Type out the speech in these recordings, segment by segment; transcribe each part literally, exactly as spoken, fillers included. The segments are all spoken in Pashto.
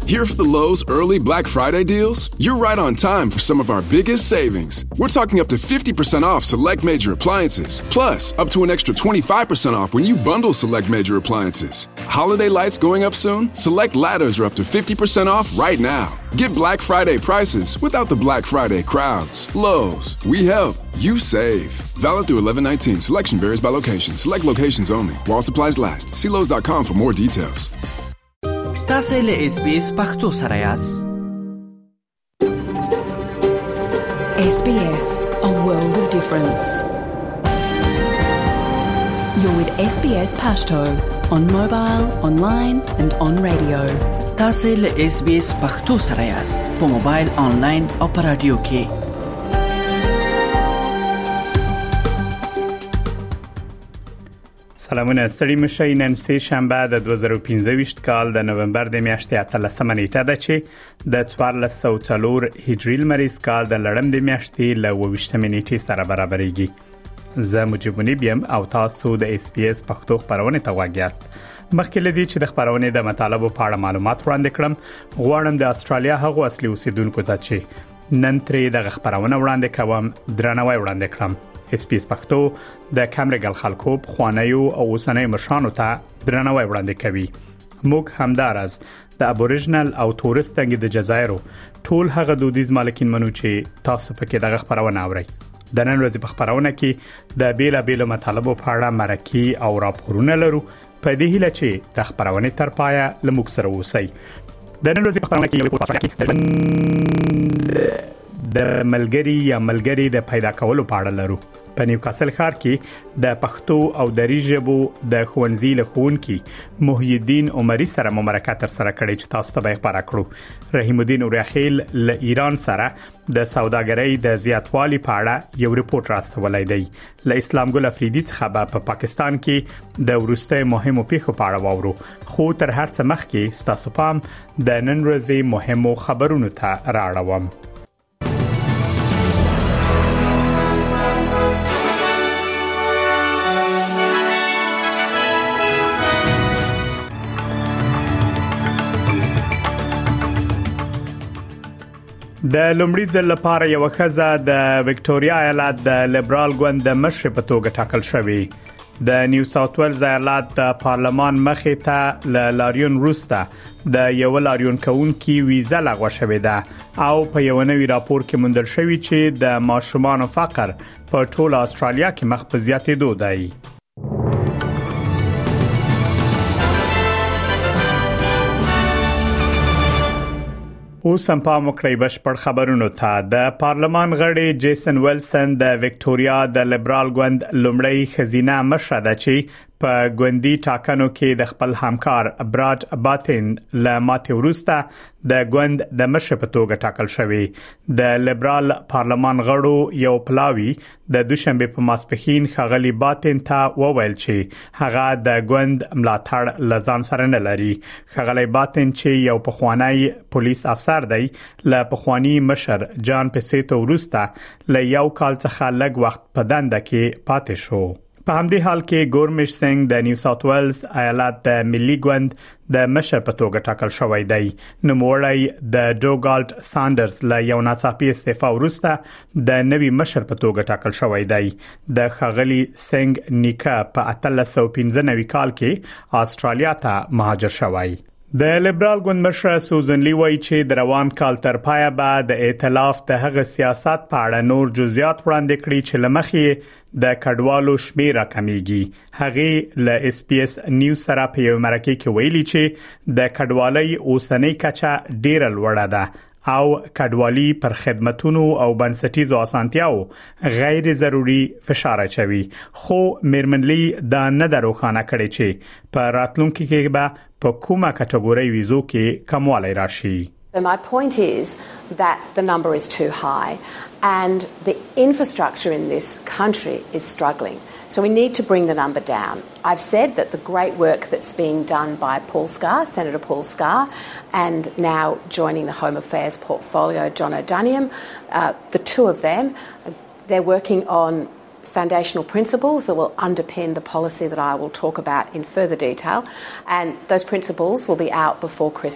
Here for the Lowe's early Black Friday deals? You're right on time for some of our biggest savings. We're talking up to fifty percent off select major appliances. Plus, up to an extra twenty-five percent off when you bundle select major appliances. Holiday lights going up soon? Select ladders are up to fifty percent off right now. Get Black Friday prices without the Black Friday crowds. Lowe's, we help, you save. Valid through eleven nineteen. Selection varies by location. Select locations only. While supplies last. See Lowe's dot com for more details. تاسو له اس بي اس پختو سره یاست. S B S, a world of difference. You're with S B S Pashto on mobile, online and on radio. تاسو له اس بي اس پختو سره یاست په موبایل، آنلاین او په رادیو کې. سلامونه ستړي مشئ. نن سه شنبه د دوه زره او پنځه کال د نومبر د میاشتې اتلسمه نیټه ده چې د څوارلس سوه څلور هجري لمریز کال د لړم د میاشتې له اووه ویشتمې نیټې سره برابرېږي. زه مجيبونی بیم او تاسو د اس پی اس پښتو خبرونه ته غواړئ یاست. مخکې لدی چې د خبرونه د مطالبه په اړه معلومات وړاندې کړم، غواړم د استرالیا هغو اصلي اوسیدونکو ته چې نن ترې د خبرونه وړاندې کوم درناوی وړاندې کړم. اس پی اس پښتو د کامرګل خلکو خوانیو او اوسنۍ مشرانو ته درناوی وړاندې کوي. موږ همدارز د ابوریجنل او تورست د جزایرو ټول هغه دودیز مالکین منو چې تاسو پکې دغه خبرونه اورئ. د نن ورځې په خبرونه کې د بیلا بیلو مطالبو په اړه مرکي او راپورونه لرو، په دې هیله چې د خبرونه تر پایه لموږ سره اوسئ. د نن ورځې په خبرونه کې یو پاسه د ملګری یا ملګری د پیدا کولو په اړه لرو. په نیوکاسل ښار کې د پښتو او دری ژبو د ښوونځي له ښوونکي محی الدین عمری سره مرکه تر سره کړې چې تاسو ته به خبره کړو. رحیم الدین اوریاخیل له ایران سره د سوداګرۍ د زیاتوالي په اړه یو ریپورت راستولی دی. له اسلام ګل افریدي څخه په پاکستان کې د ورسته مهمو پیښو په اړه واورو، خو تر هر څه مخکې ستاسو پام د نن ورځې مهمو خبرونو ته راوړم. د لومړي ځل لپاره یو ښځه د وکټوريا ایالت د لیبرال ګوند د مشر په توګه ټاکل شوې. د نیو ساوث ویلز ایالت د پارلمان مخې ته ل لاریون روسته د یو لاریون کونکي ویزه لغوه شوې ده او په یو نوي راپور کې موندل شوی چې د ماشومان فقر په ټول استرالیا کې مخ په زیاتېدو دی. اوس هم پام وکړئ بشپړ خبرونو ته. د پارلمان غړي جیسن ویلسن د وکټوريا د لیبرال ګوند لومړی خزینه مشر ده چې په ګوندی ټاکنو کې د خپل همکار براډ باتن له ماتې وروسته د ګوند د مشر په توګه ټاکل شوی. د لیبرال پارلمان غړو یو پلاوی د دوشنبه په ماسپښین خغلی باتن ته وویل چې هغه د ګوند ملاتړ لزان سره نه لري. خغلی باتن چې یو پخوانی پولیس افسر دی له پخوانی مشر جان پسیتو وروسته له یو کال څخه لږ وخت په دنده کې پاتې شو. په همدې حال کې ګورمیش سنگ د نیو ساوث ویلز ایالت د ملي ګوند د مشر په توګه ټاکل شوی دی. نوموړی د ډوګالټ ساندرز له یو ناڅاپي استعفا وروسته د نوي مشر په توګه ټاکل شوی دی. د خغلی سنگ نیکه په اتلس سوه پنځه نوي کال کې استرالیا ته مهاجر شوی. د لیبرال ګوند مشر سوزن لی وایي چې د روان کال تر پایه به د ائتلاف د هغه سیاست په اړه نور جزئیات وړاندې کړي چې لمخې د کډوالو شمیر کمیږي. هغه له اس پی اس نیوز سره په یو مرکه کې ویلي چې د کډوالۍ اوسنۍ کچه ډیره لوړه ده او کډوالي پر خدماتونو او بنسټیزو اسانتیاو غیر ضروري فشار اچوي. خو میرمنلی دا نه دروخانه کړي چې په راتلونکي کې به په کومه کټګوري ویزو کې کموالی راشي. My point is that the number is too high and the infrastructure in this country is struggling. So we need to bring the number down. I've said that the great work that's being done by Paul Scar, Senator Paul Scar, and now joining the Home Affairs portfolio, John O'Duniam, uh, the two of them, they're working on foundational principles that will underpin the policy that I will talk about in further detail, and those principles will be out before Christmas.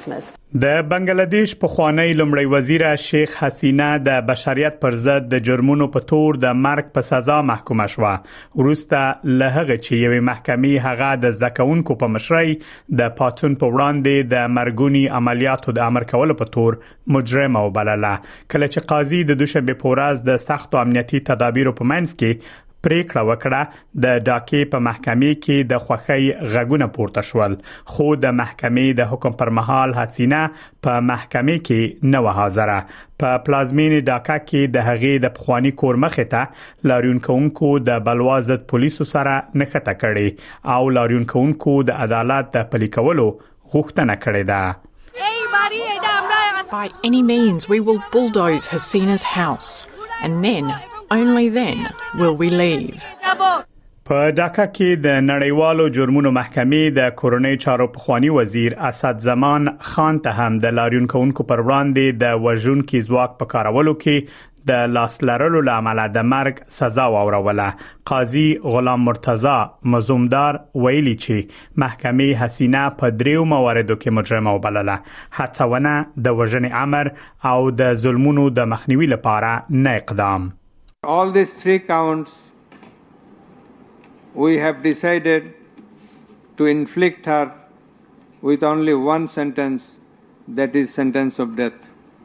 د بنگلاديش پخوانی لومړی وزیر شیخ حسینه د بشریت پر ضد د جرمونو په تور د مرګ په سزا محکومه شوه. وروسته له هغه چې یوې محکمې هغه د زکونکو په مشرۍ د پاتون په وړاندې د مرګونی عملیاتو د امر کولو په تور مجرمه وبلله. کله چې قاضي د دوشنبه په ورځ د سختو امنیتي تدابیرو په منځ کې پریکړه وکړه، د ډاکې په محکمې کې د خوښۍ غږونه پورته شول، خو د محکمې د حکم پر مهال حسینه په محکمې کې نه و حاضره. په پلازمین ډاکا کې د هغې د پخوانی کور مخې ته لاریون کوونکو د بلوا ضد پولیسو سره نښته کړې او لاریون کوونکو د عدالت د پلي کولو غوښتنه کړې ده. By any means we will bulldoze Hasina's house and then only then will we leave. په ډاکا کې د نړیوالو جرمونو محکمې د کورنۍ چارو پخوانی وزیر اسد زمان خان ته هم د لاریون کوونکو پر وړاندې د وژونکي ځواک په کارولو کې د لاس لرلو لامل د مرګ سزا واوروله. قاضي غلام مرتضی مزومدار ویلي چې محکمې حسینه په دریو مواردو کې مجرمه وبلله: هڅونه، د وژنې امر او د ظلمونو د مخنیوي لپاره نه اقدام. All these three counts we have decided to inflict her with only one sentence, that is sentence of death.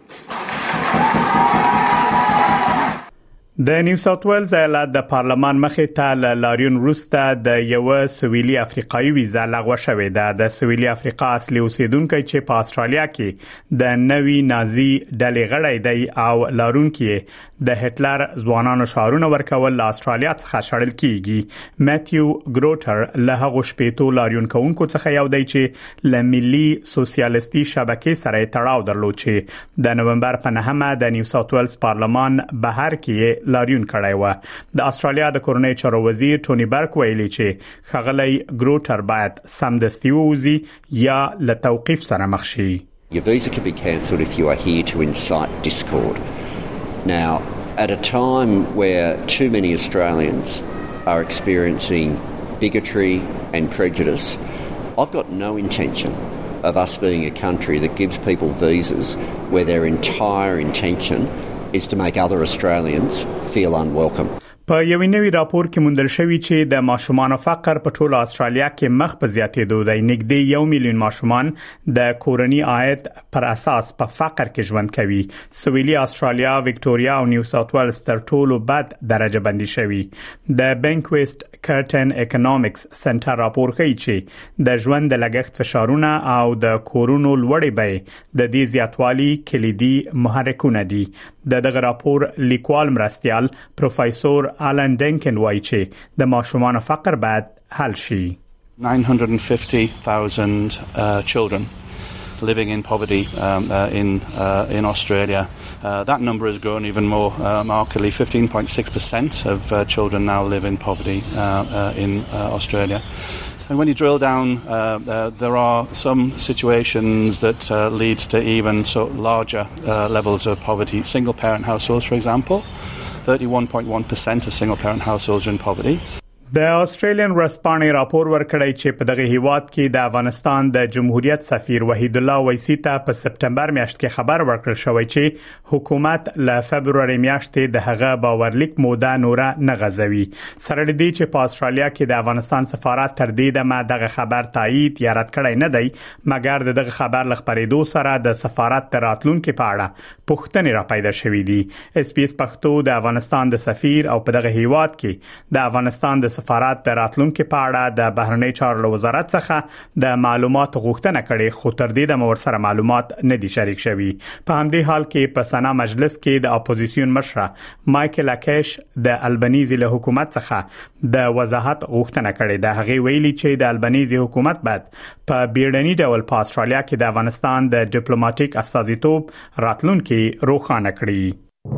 د نیو ساوث ویلز ایالت د پارلمان مخې ته له لاریون وروسته د یو سویلي افریقایي ویزا لغوه شوې ده. د سویلي افریقا اصلي اوسیدونکو چې په استرالیا کې د نوي نازي ډلې غړی دی او لارونکي د هټلر ځوانانو شعارونه ورکول له استرالیا څخه شړل کیږي. ماتیو ګروټر له هغه شپېتو لاریون کوونکو څخه یو دی چې له ملي سوسیالیستي شبکې سره تړاو درلود چې د نومبر په نهمه د نیو ساوث ویلز پارلمان بهر کې لاریون کړی و. د استرالیا د کورنۍ چارو وزیر ټونی برک ویلي چې ښاغلی ګروټر باید سمدستي ووځي یا له توقیف سره مخ شي. Your visa can be cancelled if you are here to incite discord. Now, at a time where too many Australians are experiencing bigotry and prejudice, I've got no intention of us being a country that gives people visas where their entire intention is to make other Australians feel unwelcome. په یو نوی راپور کې موندل شوی چې د ماشومان فقر په ټوله استرالیا کې مخ په زیاتېدو دی. نږدې یو میلیون ماشومان د کورنۍ عاید پر اساس په فقر کې ژوند کوي. سویلي استرالیا، وکټوريا او نیو ساوث ویلز تر ټولو بد درجه بندي شوی. د بینکویست کرټن اکونومکس سنټر راپور کوي چې د ژوند د لګښت فشارونه او د کورونو لوړې بیې د دې زیاتوالي کلیدي محرکونه دي. د دغه راپور لیکوال مرستيال پروفیسور آلن ډنکن وایي چې د ماشومان فقر باید حل شي. nine hundred fifty thousand uh, children living in poverty um, uh, in uh, in Australia. Uh, that number has grown even more uh, markedly. fifteen point six percent of uh, children now live in poverty uh, uh, in uh, Australia. And when you drill down, uh, uh, there are some situations that uh, leads to even so larger uh, levels of poverty. Single-parent households, for example, thirty-one point one percent of single-parent households are in poverty. د استرالین ورسپانې راپور ورکړی چې په دغه هیواد کې د افغانستان د جمهوریت سفیر وحید الله ویسی ته په سپتمبر میاشت کې خبر ورکړل شوی چې حکومت له فبرवरी میاشتې د هغه باورلیک موده نوره نه غځوي. سره دې چې په استرالیا کې د افغانستان سفارت تر دې دمه دغه خبر تایید یا رد کړی نه دی، مګر دغه خبر لخبرېدو سره د سفارت تر راتلونکو په اړه پوښتنې را پیدا شوې دي. اس پی اس پښتو د افغانستان د سفیر او په دغه هیواد کې د افغانستان د سفارت د راتلونکو په اړه د بهرنی چارو وزارت څخه د معلوماتو غوښتنه کړې، خو تر دې د مور سره معلومات نه دي شریک شوي. په همدې حال کې په سنا مجلس کې د اپوزیسیون مشر مایکل اکیش د البنيزي له حکومت څخه د وضاحت غوښتنه کړې ده. هغه ویلي چې د البنيزي حکومت باید په بیړني ډول په استرالیا کې د افغانستان د ډیپلوماټیک استازیتوب راتلونکي روښانه کړي.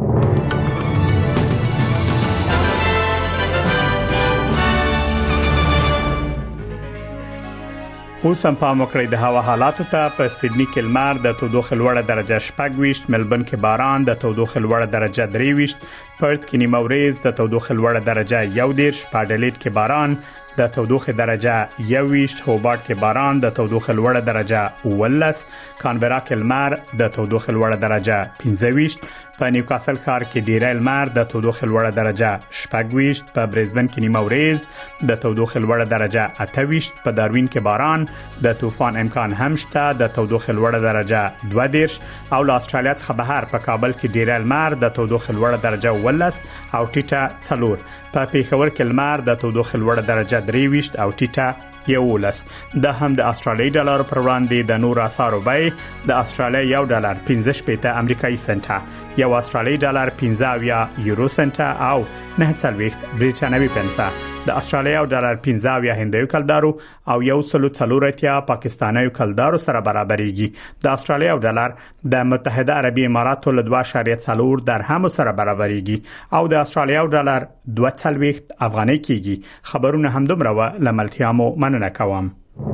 اوس هم پام وکړئ د هوا حالاتو ته. په سیدنی کې لمر د تودوخې لوړه درجه شپږ ویشت، ملبورن کې باران د تودوخې لوړه درجه درې ویشت، پرت کې نیمه ورځ د تودوخې لوړه درجه یو دېرش، په اډلېډ کې باران د تودوخه درجه یوویشت، هوبارت کې باران د تودوخه لوړه درجه ولس، کانبرا کې لمر د تودوخه لوړه درجه پنځه ویشت، په نیوکاسل ښار کې ډیری لمر د تودوخه لوړه درجه شپږ ویشت، په برزبن کې نیمه ورځ د تودوخه لوړه درجه اته ویشت، په داروین کې باران د طوفان امکان هم شته د تودوخه لوړه درجه دوه دېرش، او له استرالیا څخه بهر په کابل کې ډیری لمر د تودوخه لوړه درجه ولس او ټیټه څلور، په پیښور کې لمر د تودوخه لوړه درجه درې ویشت او ټیټه یولس. د هم د استرالیي ډالر پر وړاندې د نور اسعارو بیه د استرالیا یو ډالر پنځه شپېته امریکایي سنټه، یو استرالیي ډالر پنځه اویا یورو سنټه او نه څلوېښت برېټانوي پنسه، د استرالیا یو ډالر پنځه اویا هندیو کلدارو او یو سلو څلور اتیا پاکستاني کلدارو سره برابرېږي. د استرالیا یو ډالر د متحده عربي اماراتو له دوه اعشاریه څلور درهم سره برابرېږي او د استرالیا یو ډالر دوه څلوېښت افغانۍ کېږي. خبرونه هم دومره و، لملتيامو مننه کوم.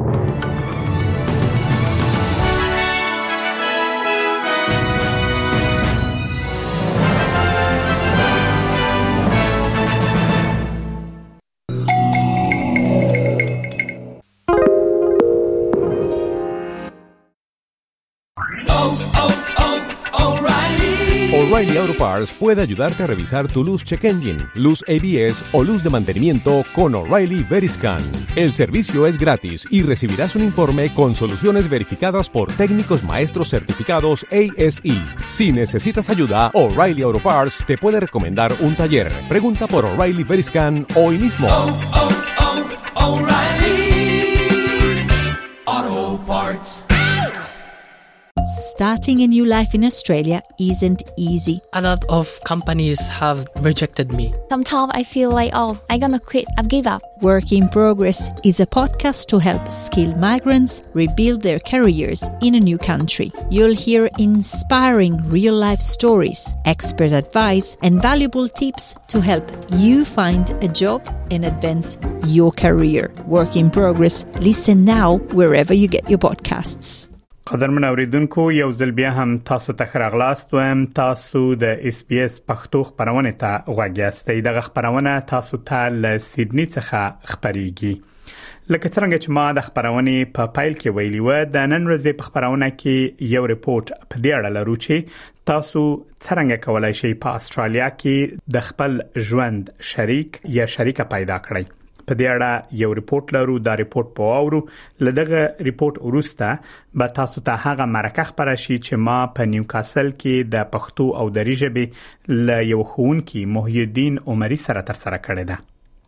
O'Reilly Auto Parts puede ayudarte a revisar tu luz check engine, luz A B S o luz de mantenimiento con O'Reilly Veriscan. El servicio es gratis y recibirás un informe con soluciones verificadas por técnicos maestros certificados A S E. Si necesitas ayuda, O'Reilly Auto Parts te puede recomendar un taller. Pregunta por O'Reilly Veriscan hoy mismo. Oh, oh, oh, O'Reilly Auto Parts. Starting a new life in Australia isn't easy. A lot of companies have rejected me. Sometimes I feel like, oh, I'm gonna quit, I've give up. Work in Progress is a podcast to help skilled migrants rebuild their careers in a new country. You'll hear inspiring real-life stories, expert advice, and valuable tips to help you find a job and advance your career. Work in Progress. Listen now wherever you get your podcasts. قدرمن اوریدونکو، یو ځل بیا هم تاسو ته خراغلاست وم. تاسو د اس بي اس پښتو خبرونه ته غوږیاستئ. دغه خبرونه تاسو ته له سیدنی څخه خبريږي. لکه څنګه چې ما د خبرونه په پایل کې ویلي و، د نن ورځې په خبرونه کې یو ریپورت په دې اړه لرو چې تاسو څنګه کولای شئ په استرالیا کې د خپل ژوند شریک یا شریکه پیدا کړئ. په دې اړه یو ریپورت لرو. دا ریپورت په اورو لدغه ریپورت وروسته به تاسو ته هغه مرکه خبره شي چې ما په نیوکاسل کې د پښتو او دری ژبې له یو ښوونکي محی الدین عمری سره تر سره کړې ده.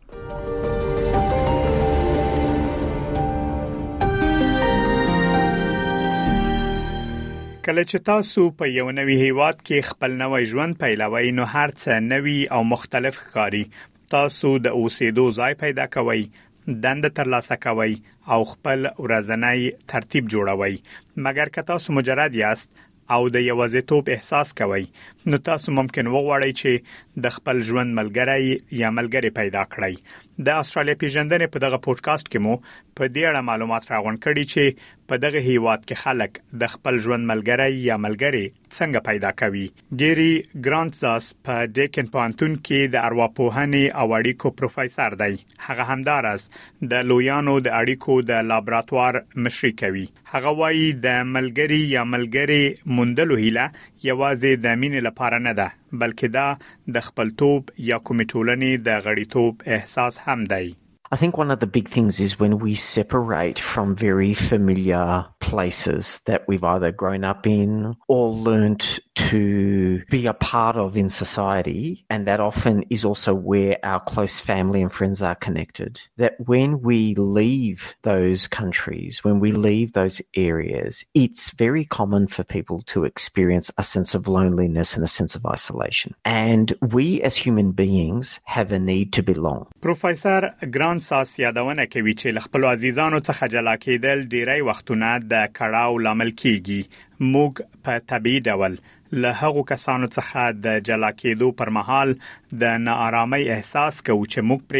کله چې تاسو په یو نوي هیواد کې خپل نوی ژوند پیلوئ، نو هر څه نوي او مختلف ښکاري. تاسو د اوسېدو ځای پیدا کوئ، دنده ترلاسه کوئ او خپل ورځنی ترتیب جوړوئ. مګر که تاسو مجرد یاست او د یوازیتوب احساس کوئ، نو تاسو ممکن وغواړئ چې د خپل ژوند ملګری یا ملګری پیدا کړئ. د استرالیا پیژندنې په دغه پودکاسټ کې مو په دې اړه معلومات راغونډ کړي چې په دغه هیواد کې خلک د خپل ژوند ملګری یا ملګری څنګه پیدا کوي. ګيري ګرانټزاس په ډیکن پوهنتون کې د ارواپوهنې او اړیکو پروفیسور دی. هغه همدارس د لویانو د اړیکو د لابراتوار مشري کوي. هغه وایي د ملګری یا ملګری موندلو هیله یوازې د مینې لپاره نه ده، بلکې دا د خپلتوب یا کومې ټولنې د غړیتوب احساس هم دی. I think one of the big things is when we separate from very familiar places that we've either grown up in or learnt to be a part of in society, and that often is also where our close family and friends are connected. That when we leave those countries, when we leave those areas, it's very common for people to experience a sense of loneliness and a sense of isolation. And we as human beings have a need to belong. Professor Grant ساس یادونه کوي چې خپل عزیزانو څخه جلا کېدل ډیری وختونه د کړهو لامل کیږي. موږ په طبيعي ډول له هغو کسانو څخه د جلا کېدو پر مهال د ناارامۍ احساس کوو چې موږ پر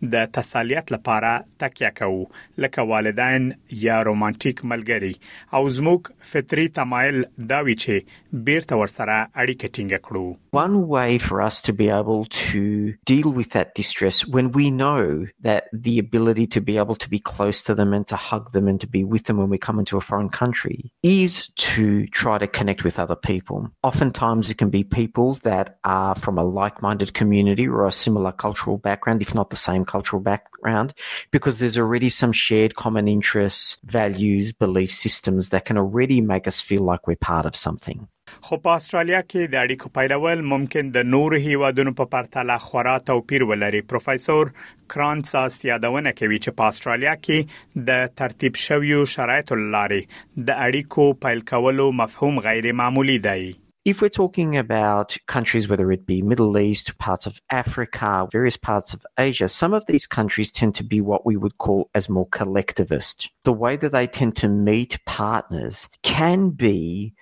د تسلیت لپاره تکیه کوو لکه والدین یا رومانټیک ملګری او زموږ فطري تمایل دا وی چې بیرته ورسره اړیکه ټینګه کړو. One way for us to be able to deal with that distress when we know that the ability to be able to be close to them and to hug them and to be with them when we come into a foreign country is to try to connect with other people. Oftentimes it can be people that are from a like-minded community or a similar cultural background, if not the same cultural background, because there's already some shared common interests, values, belief systems that can already make us feel like we're part of something. خو په استرالیا کې د اړیکو پیلول ممکن د نورو هیوادونو په پرتله خورا توپیر ولري. پروفیسور کرانساس یادونه کوي چې په استرالیا کې د ترتیب شویو شرایطو لارې د اړیکو پیل کولو مفهوم غیر معمولی دی. If we're talking about countries, whether it be Middle East, parts of Africa, various parts of Asia, some of these countries tend to be what we would call as more collectivist. The way that they tend to meet partners can be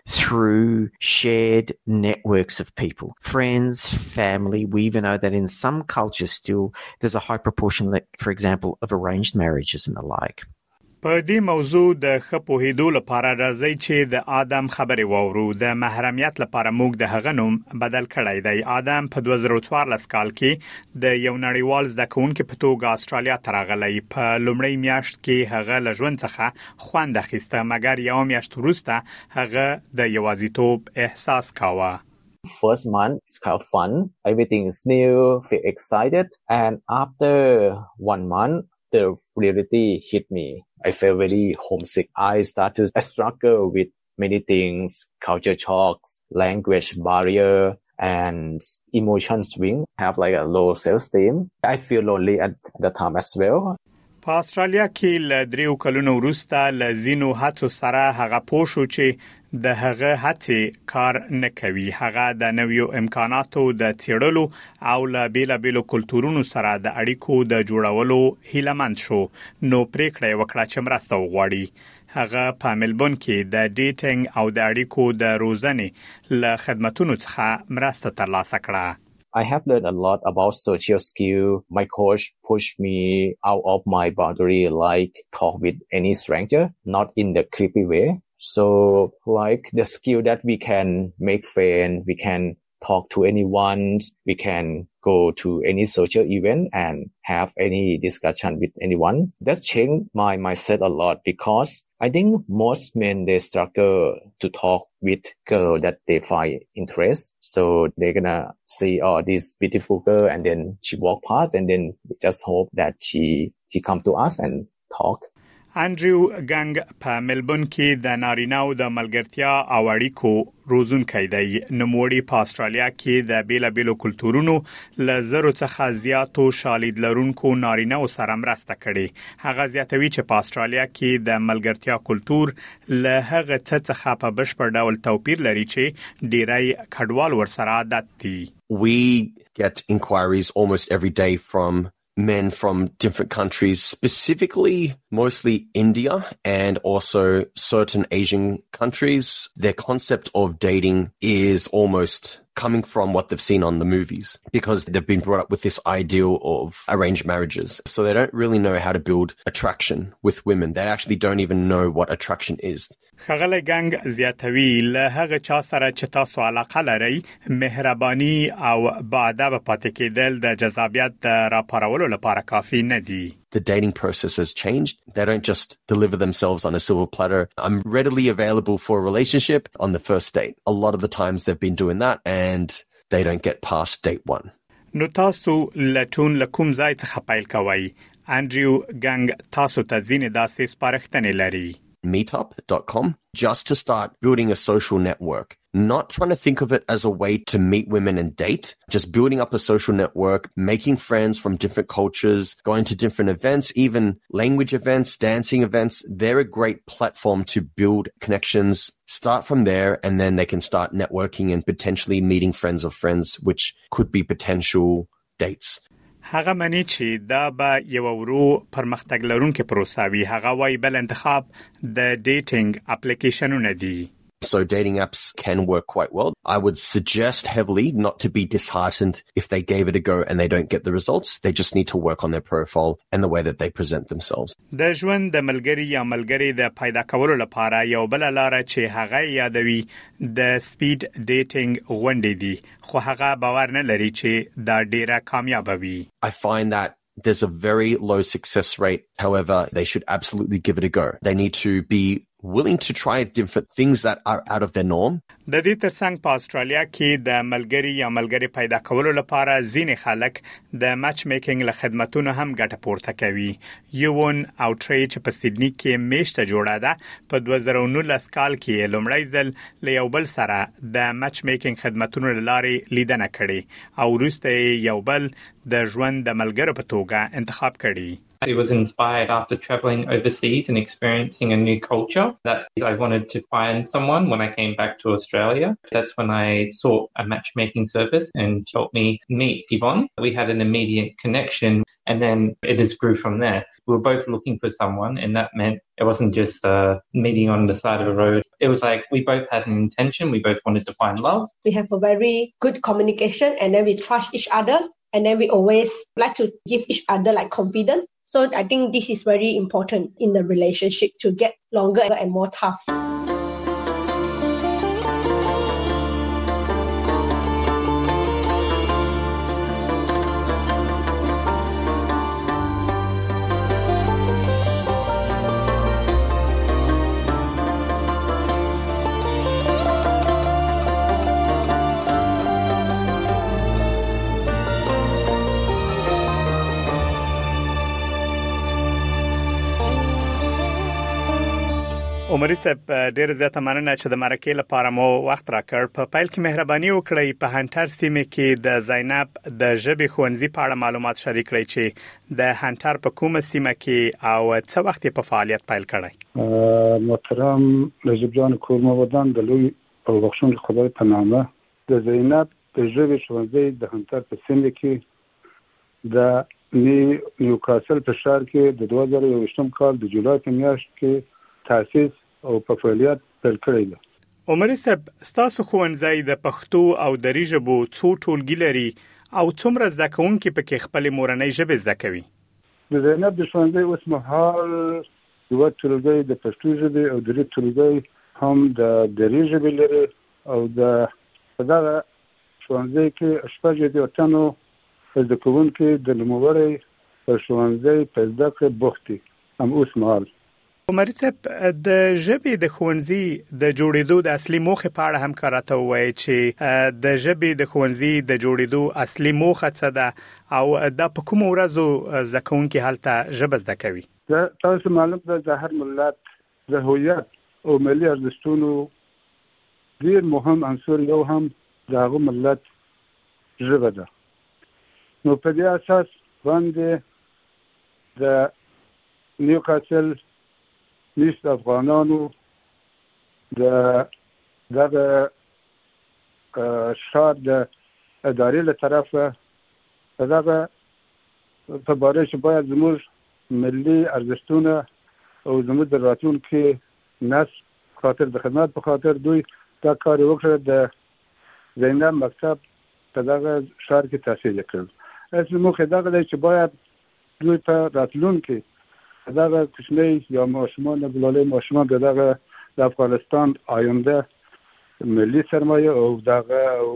through shared networks of people, friends, family. We even know that in some cultures still there's a high proportion, for example, of arranged marriages and the like. په دې موضوع د خپوهیدو لپاره راځي چې د آدم خبرې وورو. د محرمیت لپاره موږ د هغه نوم بدل کړی دی. آدم په دوه زره څوارلس کال کې د یو نړیوال زده کوونکي په توګه استرالیا ته راغلی. په لومړۍ میاشت کې هغه له ژوند څخه خوند اخیسته، مګر یو میاشت وروسته هغه د یوازیتوب احساس کاوه. First month it's kind of fun, everything is new, feel excited, and after one month the reality hit me. I felt very homesick. I started to struggle with many things, culture shocks, language barrier, and emotion swing. I have like a low self-esteem. I feel lonely at the time as well. په استرالیا کې ل دریو کلونو وروسته ل زینو هڅو سره هغه پوښو چې د هغه هڅې کار نه کوي. هغه د نویو امکاناتو د تیړلو او ل بیل بیل کلتورونو سره د اړیکو د جوړولو هیلمند شو. نو پریکړه وکړه چې مرسته وغواړي. هغه په ملبون کې د ډیټینګ او د اړیکو د روزنې ل خدماتونو څخه مرسته ترلاسه کړه. I have learned a lot about social skill. My coach pushed me out of my boundary, like talk with any stranger, not in the creepy way. So like the skill that we can make friends, we can talk to anyone, we can go to any social event and have any discussion with anyone. That changed my mindset a lot because I think most men, they struggle to talk with girl that they find interest. So they're gonna see, oh, this beautiful girl, and then she walk past, and then we just hope that she, she come to us and talk. انډریو ګنګ په ملبون کې د نارینه‌و د ملګرتیا او اړیکو روزونکی دی. نوموړي په استرالیا کې د بیل بیل کلتورونو له زرو څخه زیاتو شالید لرونکو نارینه‌و سره مرسته کړې. هغه زیاتوي چې په استرالیا کې د ملګرتیا کلتور له هغه څه څخه په بشپړ ډول توپیر لري چې ډیری کډوال ورسره عادت دي. We get inquiries almost every day from men from different countries, specifically mostly India and also certain Asian countries. Their concept of dating is almost coming from what they've seen on the movies because they've been brought up with this ideal of arranged marriages. So they don't really know how to build attraction with women. They actually don't even know what attraction is. خغل ګنګ زیاتوي له هغه چا سره چې تاسو علاقه لرئ مهرباني او باادب پاتې کېدل د جذابیت د راپارولو لپاره کافي نه دي. The dating process has changed. They don't just deliver themselves on a silver platter. I'm readily available for a relationship on the first date. A lot of the times they've been doing that and they don't get past date one. نو تاسو لټون لکوم ځای څخه پیل کوئ. انډریو ګنګ تاسو ته ځینې داسې سپارښتنې لري. meetup dot com just to start building a social network. Not trying to think of it as a way to meet women and date, just building up a social network, making friends from different cultures, going to different events, even language events, dancing events. They're a great platform to build connections. Start from there and then they can start networking and potentially meeting friends of friends, which could be potential dates. هغه معنی چې دا به یو ورو پرمختګ لرونکي پروسه وي. هغه وايي بل انتخاب د ډیټینګ اپلیکیشنونه دي. So dating apps can work quite well. I would suggest heavily not to be disheartened if they gave it a go and they don't get the results. They just need to work on their profile and the way that they present themselves. د ژوند د ملګری یا ملګری د پیدا کولو لپاره یو بل لار چې هغه یادوي د سپیډ ډیټینګ غونډې دي خو هغه باور نه لري چې دا ډیره کامیاب وي. I find that there's a very low success rate. However, they should absolutely give it a go. They need to be willing to try different things that are out of their norm. د دې ترڅنګ په استرالیا کې د ملګری یا ملګری پیدا کولو لپاره ځینې خلک د میچ میکینګ له خدماتونو هم ګټه پورته کوي. یوون اوټریچ په سیدنی کې میشته جوړه ده. په دوه زره او نولس کال کې لومړی ځل له یو بل سره د میچ میکینګ خدماتونو لارې لیدنه کړې او وروسته یو بل د ژوند د ملګرو په توګه انتخاب کړي. It was inspired after traveling overseas and experiencing a new culture that I wanted to find someone when I came back to Australia. That's when I sought a matchmaking service and helped me meet Yvonne. We had an immediate connection and then it just grew from there. We were both looking for someone and that meant it wasn't just a meeting on the side of the road. It was like we both had an intention. We both wanted to find love. We have a very good communication and then we trust each other and then we always like to give each other like confidence. So I think this is very important in the relationship to get longer and more tough. عمري صاحب ډیر زیاته مننه چې د مرکې لپاره مو وخت راکړ. په پایل کې مهرباني وکړئ په هانټر سیمه کې د زینب د ژبې ښوونځي په اړه معلومات شریک کړئ چې د هانټر په کومه سیمه کې او څه وخت په فعالیت پیل کړی. محترم نجیب جان کورمودان د لوی او بخښون خدای په نامه د زینب د ژبې ښوونځي د هانټر په سیمه کې د نیوکاسل په ښار کې د دوه زره یوویشتم کال د جولای په میاشت کې تاسیس او په فعالیت پیل کړی دی. عمري صاحب ستاسو ښوونځی د پښتو او دری ژبو څو ټولګي لري او څومره زده کوونکي پکې خپل مورنۍ ژبه زده کوي؟ د زینب د ښوونځي اوس مهال یو ټولګی د پښتو ژبې او درې ټولګی هم د دری ژبې لري او د دغه ښوونځي کې شپږ دي اتنو زده کوونکي د نوموړي په ښوونځي په زده کړه بوخت دي هم اوس مهال. عمري صاحب د ژبې د ښوونځي د جوړېدو د اصلي موخې په اړه هم کارته وایي چې د ژبې د ښوونځي د جوړېدو اصلي موخه څه ده او دا په کوم ورځو زده کوونکي هلته ژبه زده کوي؟ تاسو معلوم ده د هر ملت د هویت او ملي ارزښتونو ډېر مهم عنصر یو هم د هغه ملت ژبه ده. نو په دې اساس باندې د نیوکاسل نیست افغانانو د دغه شار د ادارې له طرفه دغه په باره چې باید زموږ ملي ارزښتونه او زموږ د راتلونکي نسل خاطر د خدمت په خاطر دوی دا کار وکړ. د زینب مکتب په دغه شار کې تاسیس کړل. اصل موخه دغه دی چې باید دوی په راتلونکي دغه کوچنی یا ماشومان بلاله ماشومان دغه د افغانستان آینده ملي سرمایه او دغه او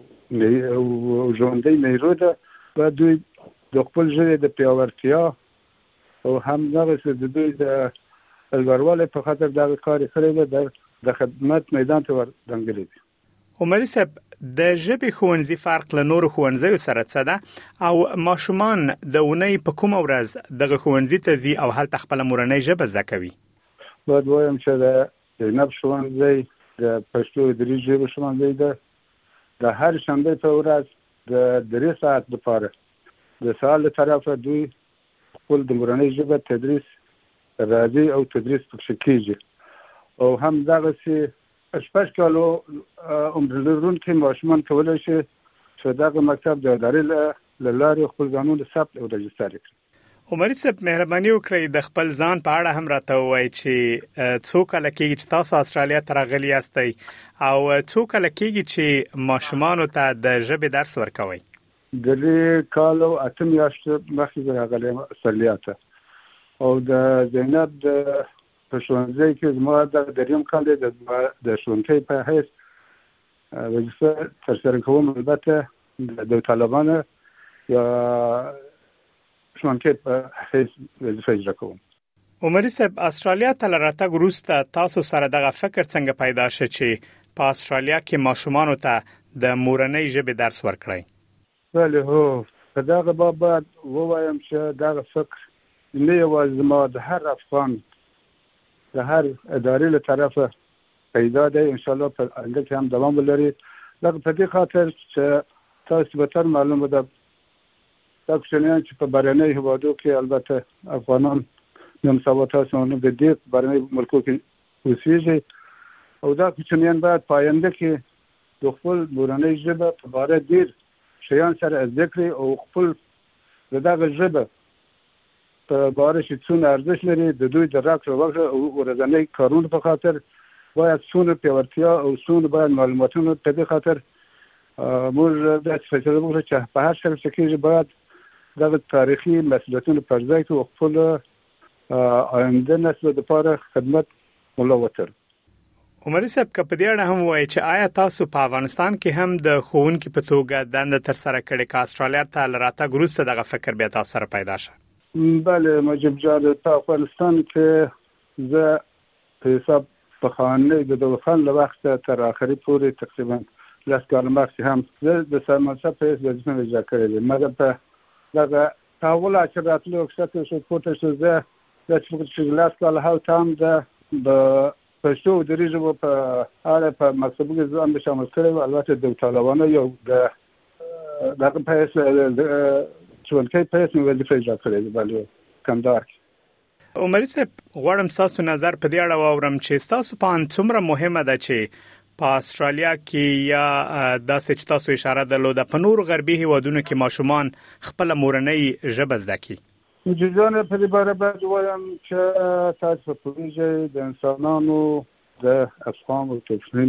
ژوندۍ نیرو ده و دوی د خپل ژبې د پیاوړتیا او هم دغه د دوی د الګرواله په خاطر دغه کار کړی دی د خدمت میدان ته وردنګلی دی. عمري صاحب د ژبې ښوونځي فرق له نورو ښوونځیو سره څه ده او ماشومان د اونۍ په کومه ورځ دغه ښوونځي ته ځي او هلته خپل مورنۍ ژبه زده کوي؟ باید وایم چې د زینب ښوونځی د پښتو دري ژبې ښوونځی ده. د هر شنبه په ورځ د درې ساعت لپاره د سهار له طرفه دوی خپل د مورنۍ ژبه تدریس راځي او تدریس پکې کېږي او هم دغسې شپږ کالو عمر لرونکي ماشومان کولی شي چې دغه مکتب د ادارې له لارې خپل ځانونه ثبت او رجستر کړي. عمر صاحب مهرباني وکړئ د خپل ځان په اړه هم راته وایي چې څو کله کېږي چې تاسو استرالیا ته راغلي یاستئ او څو کله کېږي چې ماشومانو ته د ژبې درس ورکوئ. د دې کال اته میاشتې مخکې راغلم استرالیا ته او د زینب د پښتونځي کې زما د دریم کال د د شونټي په هیڅ وظیفه ترسره کوم. البته د طالبانو یا شونټي په هیڅ وظیفه اجرا کوم. عمر صاحب استرالیا ته لراتګ وروسته تاسو سره دغه فکر څنګه پیدا شو چې په استرالیا کې ماشومانو ته د مورنۍ ژبې درس ورکړئ؟ بله هو په دغه باب ووایم چې دغه فکر نه یوازې ما د هر افغان د هر ادارې له طرفه پیدا دی، ان شاء الله په آینده کې هم دوام ولري. لکه په دې خاطر چې تاسو به تر معلومه ده دا کوچنیان چې په بهرنۍ هیوادو کې البته افغانان نیم سوه تاسو نه د دې بهرنۍ ملکو کې اوسېږي او دا کوچنیان باید په آینده کې د خپل مورنۍ ژبه په باره ډېر شیان سره زده کړي او خپل د دغه ژبه په باره چې څونه ارزښت لري د دوی د راکړې ورکړې او ورځنۍ کارونو په خاطر باید څونه پیاوړتیا او څونه باید معلوماتونه په دې خاطر موږ داسې فیصله وکړو چې په هر شکل چې کېږي باید دغه تاریخي مسؤلیتونه پر ځای کړو او خپل آینده نسل لپاره خدمت مولا وتر. عمر صاحب که په دې اړه هم وایي چې آیا تاسو په افغانستان کې هم د ښوونکي په توګه دنده ترسره کړې که استرالیا ته له راتګ وروسته دغه فکر بیا تاسو سره پیدا شه؟ بله مجيب جان، په افغانستان کې زه په حساب پخوانی د دولت خان له وخته تر اخري پورې تقریبا لس کاله مخکې هم زه د سرمنصب په حیث وظیفه اجرا کړې ده. مګر په دغه تحول چې راتلو اکثر شو پورته شو زه د چې لس کاله هاو تام د د پښتو د ریژو په اړه په مکتب کې ځان به شامل کړی. البته د طالبانو یو د دغه په حیث چونکې په حیث وظیفه اجرا کړې ده بل کندهار. عمر صاحب غواړم تاسو نظر په دې اړه واورم چې تاسو په ان څومره مهمه ده چې په استرالیا کې یا داسې چې تاسو اشاره درلوده په نور غربي هیوادونو کې ماشومان خپل مورنۍ ژبه زده کړي. مجوزانه په دې باره باندې وایم چې تاسو په دې د انسانانو د افهام او تفهیم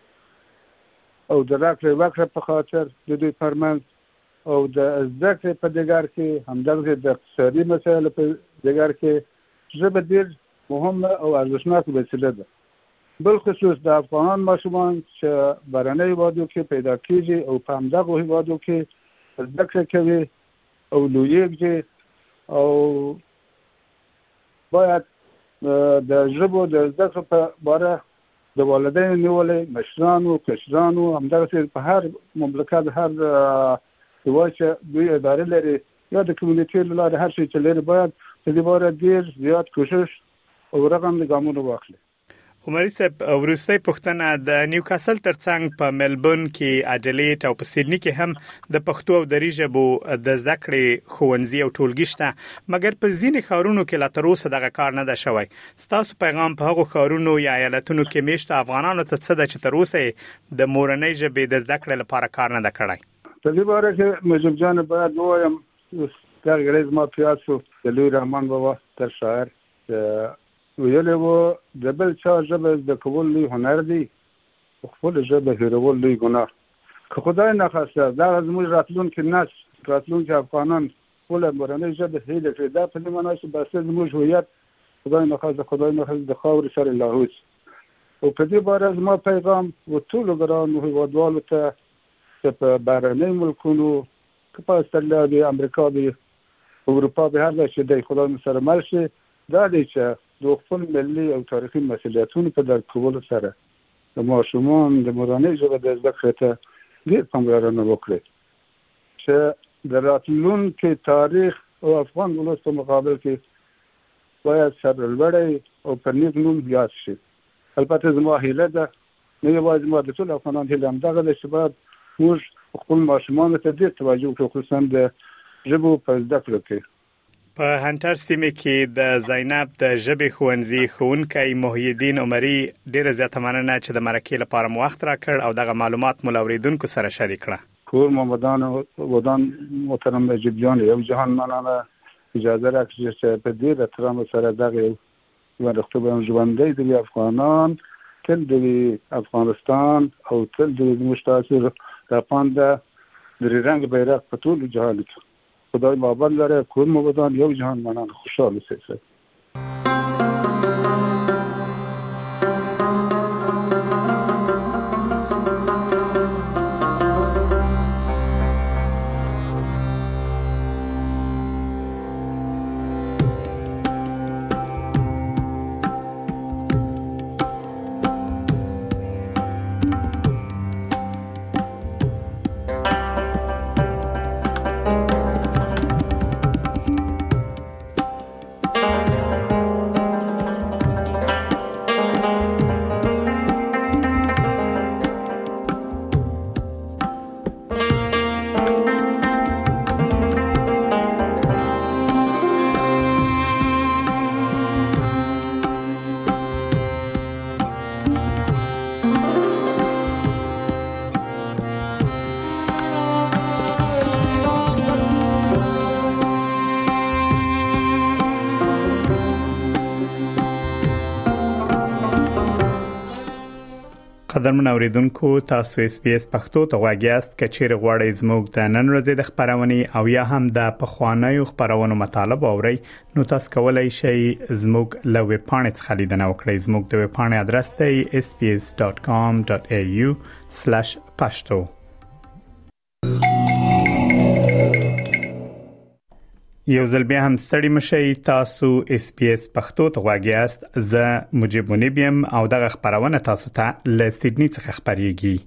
او د راکړې ورکړې په خاطر د دوی پرمنځ او د زده کړې په ډګر کې همدغه د اقتصادي مسایلو په ډګر کې ژبه ډېر مهمه او ارزښتناکه وسیله ده. بل خصوص د افغان ماشومان چې بهرنۍ هیوادو کې پیدا کېږي او په همدغه هیوادو کې زده کړې کوي او لویېږي او باید د ژبو د زده کړې په باره د والدینو نیولې مشرانو کشرانو همدغسې په هر مملکت هر هیواد چې دوی ادارې لري یا د کمیونټي له لارې هر شی چې لري باید په دې باره ډېر زیات کوشش او رقم ګامونه واخلي. عمر صاحب وروستۍ پوښتنه د نیوکاسل ترڅنګ په ملبورن کې اډلیډ او په سیدنی کې هم د پښتو او دری ژبو د زده کړې ښوونځي او ټولګي شته مګر په ځینې ښارونو کې لا تر اوسه دغه کار نه ده شوی. ستاسو پیغام په هغو ښارونو یا ایالتونو کې میشته افغانانو ته څه ده چې تر اوسه د مورنۍ ژبې د زده کړې لپاره کار نه ده کړی؟ په دې باره کې مجيب جان باید ووایم دا غریز ما پیاسو د لوی رحمان بابا تر شاعر ویلی و د بل چا ژبه زده کول لوی هنر دی خپل ژبه هېرول لوی ګناه. که خدای نخواسته دغه زموږ راتلونکي نسل راتلونکي افغانان خپله مورنۍ ژبه هیله کړي دا په دې معنا چې بس زموږ هویت خدای نخواسته خدای نخواسته د خاورې سره لاهوت. او په دې باره زما پیغام و ټولو ګرانو هیوادوالو ته چې په بهرنۍ ملکونو که په استرالیا وي امریکا وي اروپا وي هر ځای چې دی خدای مو سره مل شي دا دی چې د خپل ملي او تاریخي مسؤلیتونو په درک کولو سره د ماشومان د مورنۍ ژبې د زده کړې ته ډېر پاملرنه وکړي چې د راتلونکي تاریخ او افغان ولس په مقابل کې باید سرلوړی او په نیک نوم یاد شي. البته زما هیله ده نه یوازې زما د ټولو افغانانو هیله همدغه ده چې باید موږ خپل ماشومانو ته ډېر توجه وکړو خصوصا د ژبو په زده کړه کې. په هنټر سیمه کې د زینب د ژبې ښوونځي ښوونکی محی الدین عمري ډیره زیاته مننه چې د مرکې لپاره مو وخت راکړ او دغه معلومات مو اوریدونکو سره شریک کړه. کور محمدان ودان محترم مجيب جان یو جهان مننه اجازه راکړي چې په دې احترام سره دغه یو رښتونه ژوندۍ دي افغانان تل د افغانستان او تل د مشتاق راپانده د رنګ بیرغ په ټول جهان کې خدای بابا لره کوم مبادان یو جهان منان خوشاله سي. قدرمن اوریدونکو تاسو اس بي اس پښتو ته غواړئ کچېر غواړئ زموږ د نن ورځې د خبرونې او یا هم د پخوانیو خبرونو مطالب اورئ نو تاسو کولای شئ زموږ له ویب پاڼې څخه لیدنه وکړئ. زموږ د ویب پاڼې ادرس دی اس بي اس ډاټ کام ډاټ اي یو سلاش پښتو. یو ځل بیا هم ستړي مشئ. تاسو اس بي اس پښتو ته غواړئ. زه مجيب منیبم او دغه خبرونه تاسو ته له سیدنی څخه خبريږي.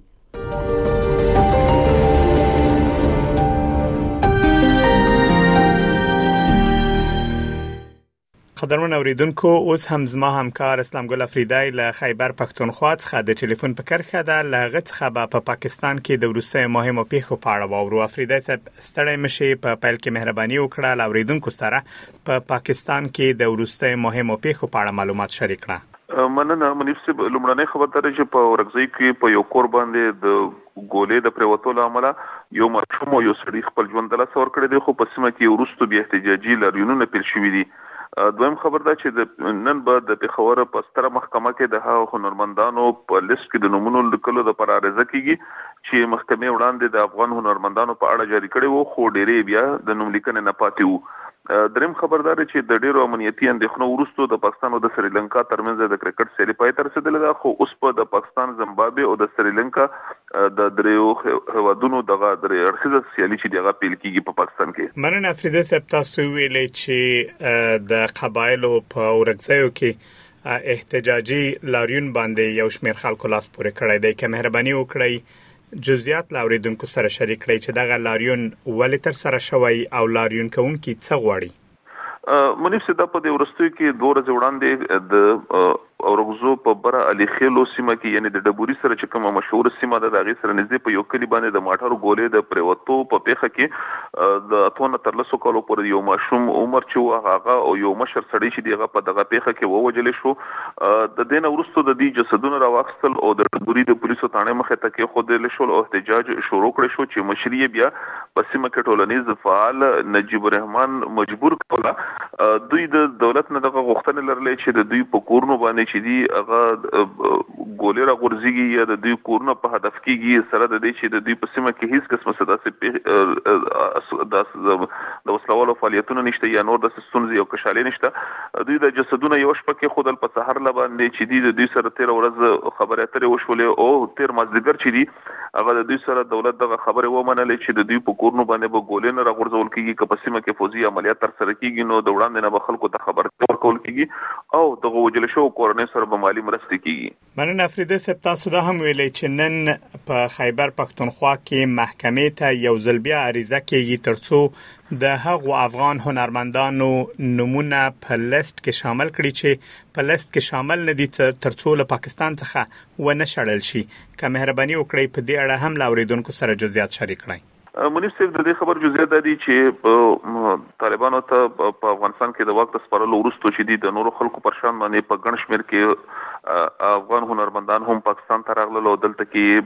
قدرمن اوریدونکو اوس هم زما همکار اسلام ګل افریدی له خیبر پښتونخوا څخه د ټلیفون په کرخه ده لغه څخه په پا پاکستان کې د روسي مهمو پیښو په اړه واورو. افریدی صاحب ستړی مشي په پیل کې مهرباني وکړه اوریدونکو سره په پا پاکستان کې د روسي مهمو پیښو په اړه معلومات شریک کړه. مننه منیف صاحب. لومړنۍ خبر ده چې په ورغزي کې په یو کور باندې د ګولې د پریوتو لامل یو ماشوم یو سړي خپل ژوند له څور کړی دی خو په سیمه کې ورستو بیا احتجاجي لاریونونه پیل شوې دي. دویم خبر ده چې د نن به د پیښور په ستره محکمه کې د هغو هنرمندانو په لیست کې د نومونو لیکلو لپاره عرضه کیږي چې محکمې وړاندې د افغان هنرمندانو په اړه جاری کړي وو خو ډېرې بیا د نوم لیکنې نه پاتې وو. دریم خبردار چې د ډیرو امنیتي اندېښنو وروسته د پاکستان او د سریلانکا ترمنځ د کرکټ سری پای ته رسیدلې ده خو اوس په د پاکستان زیمبابوې او د سریلانکا د دریو هوادونو دغه درې اړخیزه سیالي چې دغه پیل کیږي په پاکستان کې. مننه افریدی صاحب. تاسو ویلې چې د قبایلو په ورغځیو کې احتجاجي لاریون باندې یو شمېر خلکو لاس پورې کړی دی. که مهرباني وکړئ جزئیات لاوریدونکو سره شریک کړئ چې دغه لاریون ولې تر سره شوی او لاریون کوونکي څه غواړي. منیف صدا په د ورستوي کې دوه ورځې وړاندې د اورغزو په بره علي خیلو سیمه کې یعنی د ډبوري سره چې کومه مشهور سیمه ده د غي سره نږدې په یو کلی باندې د ماټر ګولې د پریوتو په پیخه کې د اتونه تر لسو کالو پورې یو ماشوم عمر چې هغه او یو مشر سړی چې دغه په دغه پیخه کې ووجل شو. د دین ورستو د دې جسدونو راوخستل او د ډبوري د پولیسو تانه مخه ته کې خود له شول او احتجاج شروع کړ شو چې مشري بیا په سیمه کې ټولنیز فعال نجیب الرحمن مجبور کړه دوی د دولت نه دغه غوښتنه لرلې چې د دوی په کورونو باندې چې دی هغه ګولې را غورځيږي یا د دوی کورونه په هدف کېږي سره د دې چې د دوی په سیمه کې هیڅ قسمه صداسه د وسلوالو فعالیتونه نشته یا نور د ستونزې او کشالې نشته. دوی د جسدونه یو شپه کې خودل په سحر لا باندې چې دی د دوی سره تیر ورځ خبرې اترې وشولې او تیر مازدیګر چې دی هغه د دوی سره دولت دغه خبره و منلې چې د دوی په کورونو باندې به ګولې نه را غورځول کېږي که په سیمه کې فوزي عملیات تر سره کېږي نو د وړاندې نه به خلکو ته خبر ورکول کېږي او دغه وجل شو کورنۍ سره به مالي مرستې کیږي. مننه افریدی صاحب. تاسو دا هم ویلې چې نن په خیبر پښتونخوا کې محکمې ته یو ځل بیا عریضه کیږي ترڅو د هغو افغان هنرمندانو نمونه په لیست کې شامل کړي چې په لیست کې شامل نه دي ترڅو له پاکستان څخه ونه شړل شي. که مهرباني وکړئ په دې اړه هم لاوریدونکو سره جزئیات شریک کړئ. منیف صاحب د دې خبر جزئیات دي چې طالبانو ته په افغانستان کې د وخت سپارلو وروسته چې د نورو خلکو پرشان باندې په ګڼ شمېر کې افغان هنرمندان هم پاکستان ته راغلل او دلته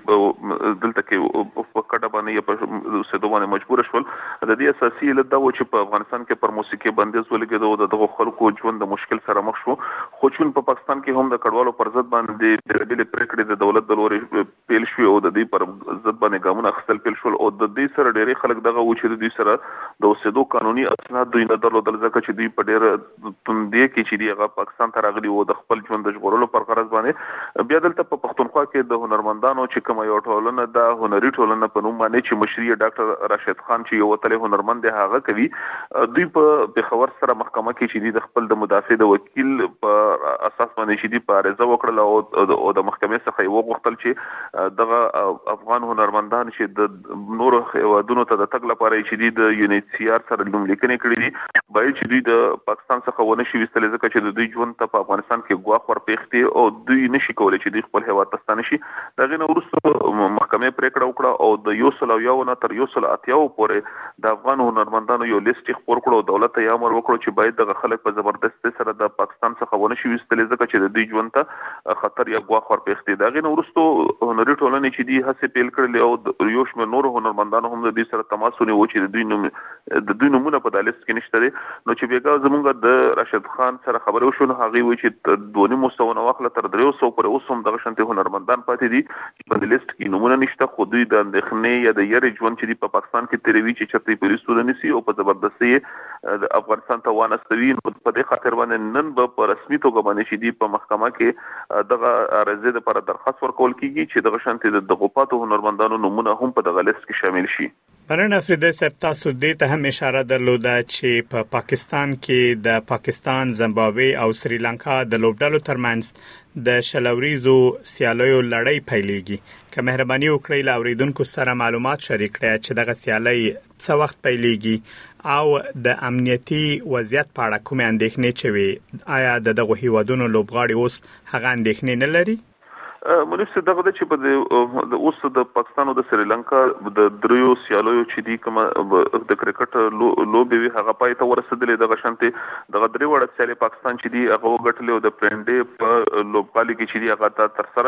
کې دلته کې په کډه باندې په سدو باندې مجبور شول. د دې اساسي علت دا و چې په افغانستان کې پر موسیقي بندیز ولګېد او دغه خلکو ژوند د مشکل سره مخ شو. خو چون په پاکستان کې هم د کډوالو پر ضد باندې ډېرې پریکړې د دولت د لوري پیل شوې او د دې پر ضد باندې ګامونه اخیستل پیل شول او د دې سره ډېرې خلک دغه و چې د دوی سره د اوسېدو قانوني اسناد دوی نه درلودل ځکه چې دوی په ډېر توندې کې چې دی هغه پاکستان ته راغلي او د خپل ژوند د ژغورلو پر غرض باندې. بیا دلته په پښتونخوا کې د هنرمندانو چې کومه یو ټولنه د هنري ټولنه په نوم باندې چې مشري ډاکټر راشد خان چې یو وتلی هنرمند دی هغه کوي، دوی په پېښور سره محکمه کې چې دی د خپل د مدافع د وکیل په اساس باندې چې دی په عرضه وکړله او د محکمې څخه یې وغوښتل چې دغه افغان هنرمندان چې د نورو هېوادونو ته د تګ لپاره چې دی د یو ان ایچ سی آر سره نوملیکنې کړي دي باید چې دوی د پاکستان څخه ونه شي ویستلی ځکه چې د دوی ژوند ته په افغانستان کې ګواښ ورپېښ دی او دوی نشي کولی چې دوی خپل هېواد ته ستانه شي. د هغې نه وروسته محکمې پرېکړه وکړه او د یو سل اویاوو نه تر یو سل اتیاوو پورې د افغان هنرمندانو یو لیست یې خپور کړو او دولت ته یې امر وکړو چې باید دغه خلک په زبردستۍ سره د پاکستان څخه ونه شي ویستلی ځکه چې د دوی ژوند ته خطر یا ګواښ ورپېښ دی. د هغې نه وروسته هنري ټولنې چې دي هڅې پیل کړلې او یو شمېر نورو هنرمندانو هم د دوی سره تماس ونیو چې د دوی نوم د دوی نومونه په دا لیست کې نشته دی. نو چې بېګا زمونږ د راشد خان سره خبرې وشو نو هغې وایي چې دوه نیم سوه نه واخله تر دریو سوو پورې اوس هم دغه شانتې هنرمندان پاتې دي چې په دې لیست کې نومونه نشته، خو دوی د اندېښنې یا د یرې ژوند چې دي په پاکستان کې تېروي چې چېرته یې پولیس ونیسي او په زبردستۍ یې د افغانستان ته وانستوي. نو په دې خاطر باندې نن به په رسمي توګه باندې چې دي په محکمه کې دغه عرضې دپاره درخواست ورکول کېږي چې دغه شانتې د دغو پاتو هنرمندانو نومونه هم په دغه لیست کې شامل شي. مننه فریده صاحب، تاسو دې ته هم اشاره درلوده چې په پا پاکستان کې د پاکستان، زیمبابوې او سریلانکا د لوبډلو ترمنځ د شلوریزو سیالیو لړۍ پیلېږي. که مهرباني وکړئ له اوریدونکو سره معلومات شریک کړئ چې دغه سیالۍ څه وخت پیلېږي او د امنیتي وضعیت په اړه کومې اندېښنې چې وي، آیا د دغو هیوادونو لوبغاړي اوس هغه اندېښنې نه لري؟ منیف صاحب دغه چې په د اوس د پاکستان او د سریلانکا د دریو سیالیو چې دي کومه د کرکټ لوبې وي هغه پای ته ورسېدلې. دغه شانتې دغه درې واړه سیالۍ پاکستان چې دي هغه وګټلې او د پرنډې په لوبغالي کې چې دي هغه ترسره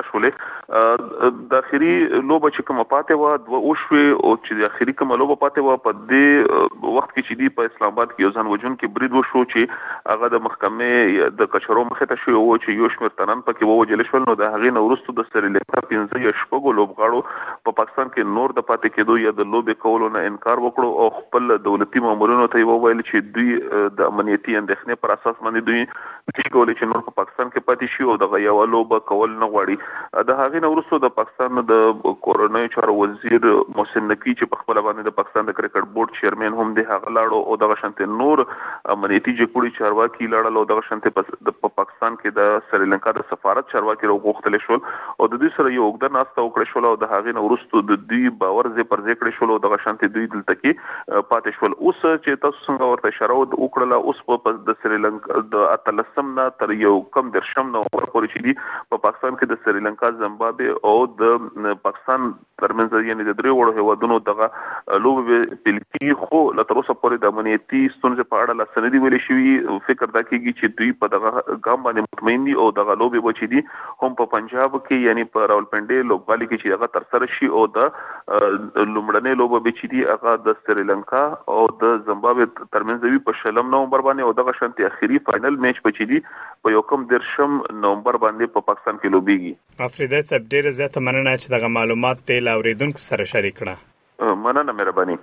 شولې. د اخري لوبه چې کومه پاتې وه دوه وشوې او چې د اخري کومه لوبه پاتې وه په دې وخت کې چې دي په اسلام آباد کې یو ځان وژونکی برید وشو چې هغه د محکمې د کچرو مخې ته شوی و چې یو شمېر تنان پکې ووژل شول. نو د هغې نه وروسته د سریلانکا پنځه یا شپږو لوبغاړو په پاکستان کې نور د پاتې کېدو یا د لوبې کولو نه انکار وکړو او خپل دولتي مامورینو ته یې وویل چې دوی د امنیتي اندېښنې پر اساس باندې دوی نشي کولی چې نور په پاکستان کې پاتې شي او دغه یوه لوبه کول نه غواړي. د هغې نه وروسته د پاکستان د کورنیو چارو وزیر محسن نقوي چې په خپله باندې د پاکستان د کرکټ بورډ چیرمن هم دی هغه لاړو او دغه شانتې نور امنیتي جګړې چارواکي لاړل او دغه شانتې په پاکستان کې د سریلانکا د سفارت چارواکي راوغوښتلی شول او د دوی سره یو اوږده ناسته وکړې شول او د هغې نه وروسته د دوی باور ځای پر ځای کړی شول او دغه شانتې دوی دلته کې پاتې شول. اوس چې تاسو څنګه ورته اشاره وکړله اوس په د سریلانکا د اتلسم نه تر یو کم دېرشم نومبر پورې چې دي په پاکستان کې د سریلانکا، زیمبابوې او د پاکستان ترمنځ یعنې د درې وړو هېوادونو دغه لوبې پیل کېږي. خو له تر اوسه پورې د امنیتي ستونزې په اړه لا څه نه دي ویلې شوي. فکر دا کېږي چې دوی په دغه ګام باندې مطمئن دي او دغه لوبې به چې دي هم په پنجاب کې یعنې په راولپنډۍ لوبغالي کې چې هغه ترسره شي او د لومړنۍ لوبه به چې دي هغه د سریلانکا او د زیمبابوې ترمنځ وي په شلم نومبر باندې او دغه شانتې اخري فاینل میچ به چې دي په یو کم دېرشم نومبر باندې په پاکستان کې لوبېږي. افریده صاحب ډېره زیاته مننه چې دغه معلومات دې له اورېدونکو سره شریک کړه. مننه، مهرباني.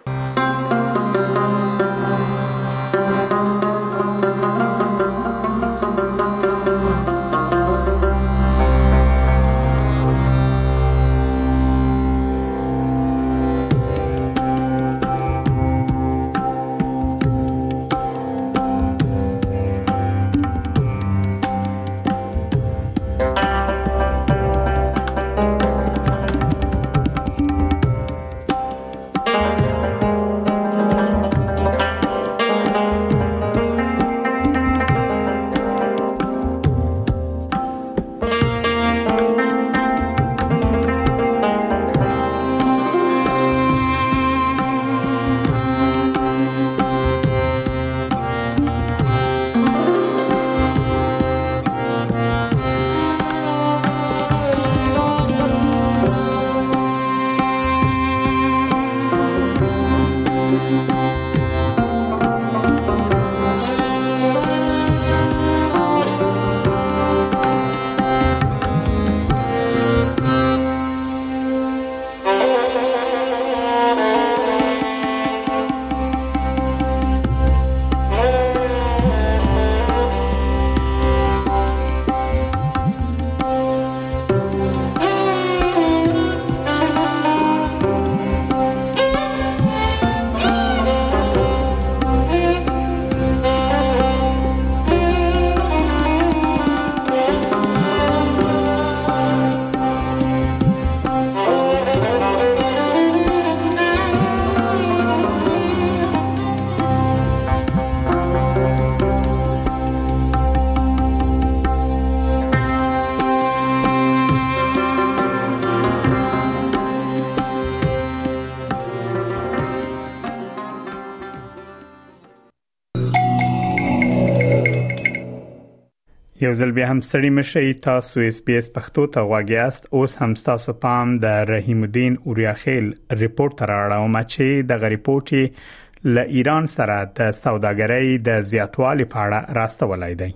یو ځل بیا هم ستړي مشئ، تاسو اس بي اس پښتو ته غوږ یاست. اوس هم تاسو پام د رحیم الدین اوریاخیل ریپورت راوړم چې د ریپورت له ایران سره د سوداګرۍ د زیاتوالي په اړه راستولای دی.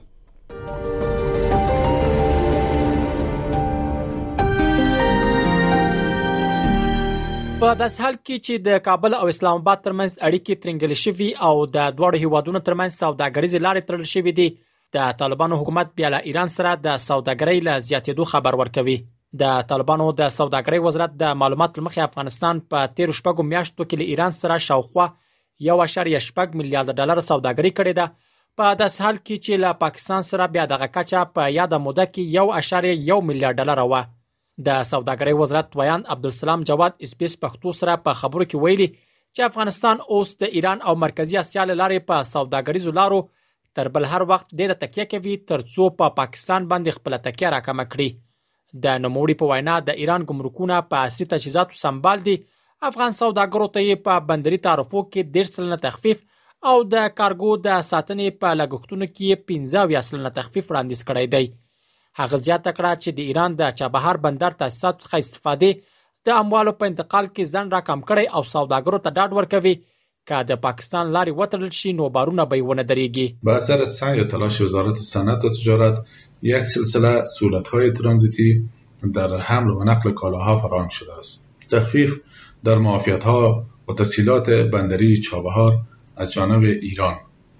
په داس حال کې چې د کابل او اسلام آباد ترمنځ اړیکې ترنګل شوي او د دوړو هیوادونو ترمنځ سوداګریز لارې تړل شوې دي، د طالبانو حکومت بیا له ایران سره د سوداګرۍ له زیاتېدو خبر ورکوي. د طالبانو د سوداګرۍ وزارت د معلوماتو مخې افغانستان په تیر شپږو میاشتو کې له ایران سره شاوخوا یو اعشاریه شپږ میلیارډ ډالر سوداګري کړې ده. په داس حال کې چې له پاکستان سره بیا دغه کچه په یاده موده کې یو اعشاریه یو میلیارډ ډالر و. د سوداګرۍ وزارت ویان عبدالسلام جواد اس بي اس پښتو سره په خبرو کې ویلي چې افغانستان اوس د ایران او مرکزی اسیا لارې په سوداګریزو لارو تر بل هر وخت ډیره تکیه کوي ترڅو په پا پاکستان باندې خپل تکیه راکمه کړي. د نوموړي په وینا د ایران ګمرکونه په عصري تجهیزاتو سمبال دي. افغان سوداګرو ته په بندري تعرفو کې ډیر سلنه تخفیف او د کارګو د ساتنې په لګښتونو کې پنځه سلنه تخفیف وړاندیز کړی دی. هغه زیاته کړه چې د ایران د چابهار بندر تاسیسات څخه استفادې د اموالو په انتقال کې ځنډ راکم کړي او سوداګرو ته ډاډ ورکوي که د پاکستان لارې وتړل شي نو بارونه به ونه درېږي. با اثر سعی و تلاش وزارت صنعت و تجارت یک سلسله سهولت‌های ترانزیتی در حمل و نقل کالاها فراهم شده است. تخفیف در معافیت‌ها و تسهیلات بندری چابهار از جانب ایران،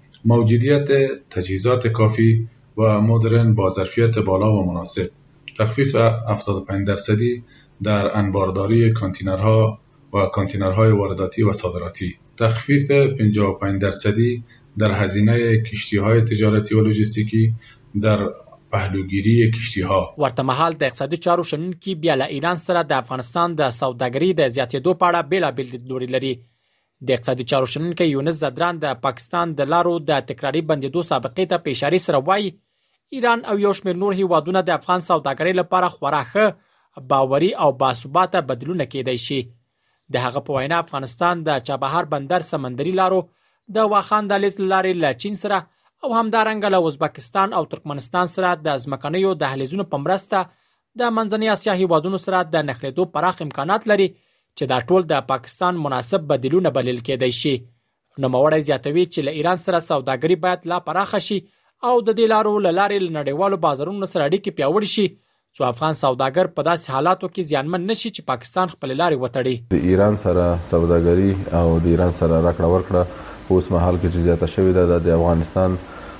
موجودیت تجهیزات کافی و مدرن با ظرفیت بالا و مناسب، تخفیف هفتاد و پنج درصدی در انبارداری کانتینرها و کانتینرهای وارداتی و صادراتی، تخفیف پنجاه و پنج درصدی در هزینه کشتی‌های تجارتی و لوجستیکی در پهلوگیری کشتی‌ها. ورته مهال د اقتصادي چارو شنونکي بیا له ایران سره د افغانستان د سوداګرۍ د زیاتېدو په اړه بېلابېل لیدلوري لري. د اقتصادي چارو شنونکي یونس زدران د پاکستان د لارو د تکراري بندېدو سابقې ته په اشارې سره وایي ایران او یو شمېر نور هیوادونه د افغان سوداګرۍ لپاره خورا ښه باوري او باثباته بدلونه کېدای شي. د هغه په وینا افغانستان د چابهار بندر سمندري لارو د واخان دهلیز لارې له چین سره او همدارنګه له ازبکستان او ترکمنستان سره د ځمکنیو دهلیزونو په مرسته د منځنۍ اسیا هیوادونو سره د نښلېدو پراخ امکانات لري چې دا ټول د پاکستان مناسب بدیلونه بلل کېدای شي. نوموړی زیاتوي چې له ایران سره سوداګري باید لا پراخه شي او د دې لارو له لارې له نړیوالو بازارونو سره اړیکې پیاوړې شي څو افغان سوداګر په داسې حالاتو کې زیانمن نشي چې پاکستان خپل لارې وتړي. د ایران سره سوداګري او د ایران سره راکړه ورکړه اوس مهال کې چې زیاته شوې ده د افغانستان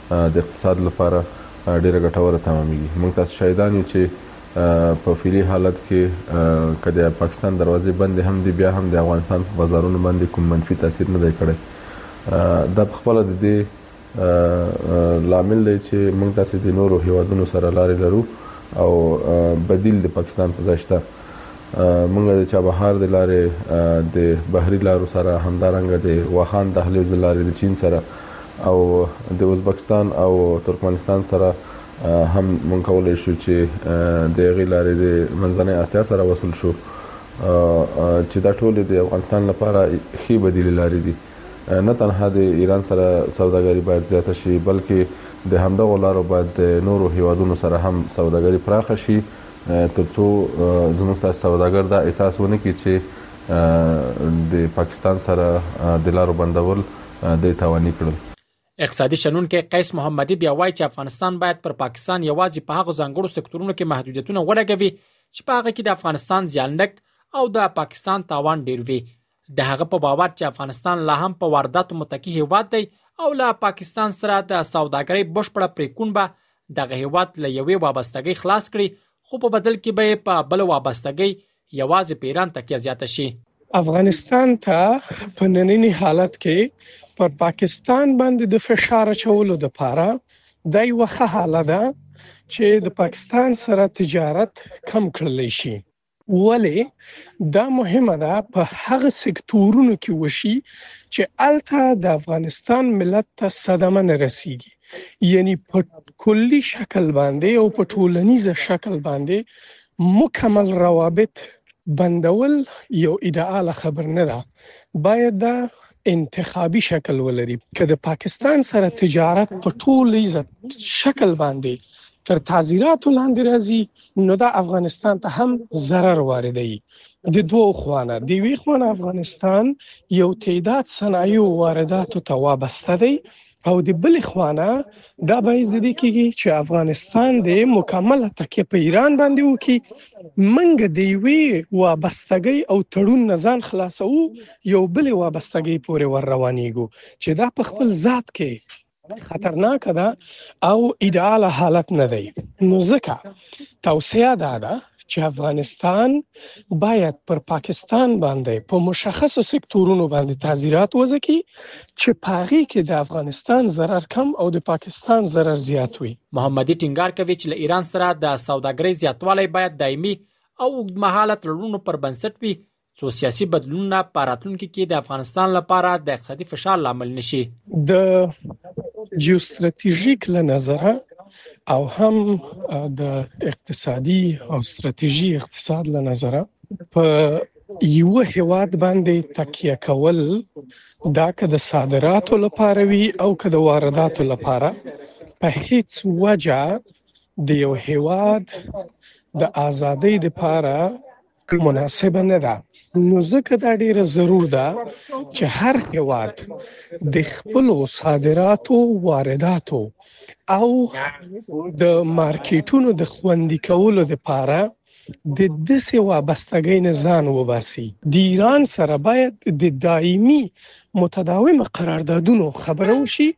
د اقتصاد لپاره ډېره ګټوره تمامېږي. موږ تاسو شاهدان یو چې په فعلي حالت کې که د پاکستان دروازې بندې هم دي بیا هم د افغانستان په بازارونو باندې کوم منفي تاثیر نه دی کړی. دا پخپله د دې لامل دی چې موږ تاسې د نورو هیوادونو سره لارې لرو او بدیل د پاکستان په ځای شته. موږ د چابهار د لارې د بحري لارو سره همدارنګه د واخان دهلیز د لارې د چین سره او د ازبکستان او ترکمنستان سره هم موږ کولی شو چې د هغې لارې د منځنۍ اسیا سره وصل شو چې دا ټولې د افغانستان لپاره ښې بدیلې لارې دي. نه تنها د ایران سره سوداګري باید زیاته شي بلکې د همدغو لارو باید د نورو هیوادونو سره هم سوداګري پراخه شي ترڅو زموږ ستاسو سوداګر دا احساس ونه کړي چې د پاکستان سره د لارو بندول د تاواني کړل. اقتصادي شنونکی قیس محمدي بیا وایي چې افغانستان باید پر پاکستان یوازې په هغو ځانګړو سکتورونو کې محدودیتونه ولګوي چې په هغه کې د افغانستان زیانلک او د پاکستان تاوان ډیر وي. د هغه په باور چې افغانستان لا هم په وارداتو متکی هیواد دی او له پاکستان سره د سوداګرۍ بشپړه پریکون به دغه هیواد له یوې وابستګۍ خلاص کړي خو په بدل کې به په بل وابستګۍ یوازې په ایران تکیه زیاته شي. افغانستان ته په نننی حالت کې پر پاکستان باندې د فشار اچولو لپاره د یو ښه حاله ده چې د پاکستان سره تجارت کم کړلی شي. ولې دا مهمه ده په هغه سکتورونو کې وشي چې الته د افغانستان ملت ته صدمه نه رسیږي، یعنی په کلی شکل باندې او په ټولنیز شکل باندې مکمل روابط بندول یو ایدئال خبر نه ده. باید دا انتخابي شکل ولري. که د پاکستان سره تجارت په ټولیز شکل باندې تر تعزیراتو لاندې راځي نو دا افغانستان ته هم ضرر واردوي. د دوه خوانه د وی خوانه افغانستان یو تعداد صنایع وارداتو ته وابسته دی او د بل خوانه دا باعث دي کیږي چې افغانستان د مکمله تکیه په ایران باندې وکي. منګ دی وی وابستګي او تړون نزان خلاصو یو بل وابستګي پورې ور روانيګو چې دا په خپل ذات کې خطرناک ده او ایدئال حالت نه دی. نو ځکه توصیه ده ده چې افغانستان باید پر پاکستان باندې په مشخصو سکتورونو باندې تعزیرات وځي چې پاغي کې د افغانستان ضرر کم او د پاکستان ضرر زیات وي. محمدي ټینګار کوي چې له ایران سره د سوداګرۍ زیاتوالی باید دایمي او اوږدمهاله تړونونو پر بنسټ وي څو سیاسي بدلونونه په راتلونکي کې د افغانستان لپاره د اقتصادي فشار لامل نشي. د جیوستراتیژیک له نظره او هم د اقتصادي او استراتیژي اقتصاد له نظره په یو هیواد باندې تکیه کول دا که د صادراتو لپاره وي او که د وارداتو لپاره په هیڅ وجه د یو هیواد د ازادۍ لپاره مناسب نه ده. نو ځکه دا ډیره ضرور ده چې هر هیواد د خپل صادراتو وارداتو او د مارکیټونو د خوندي کولو لپاره د داسې وابستګۍ نه ځان وباسي. د ایران سره باید د دایمي متداومه قراردادونو خبرو شي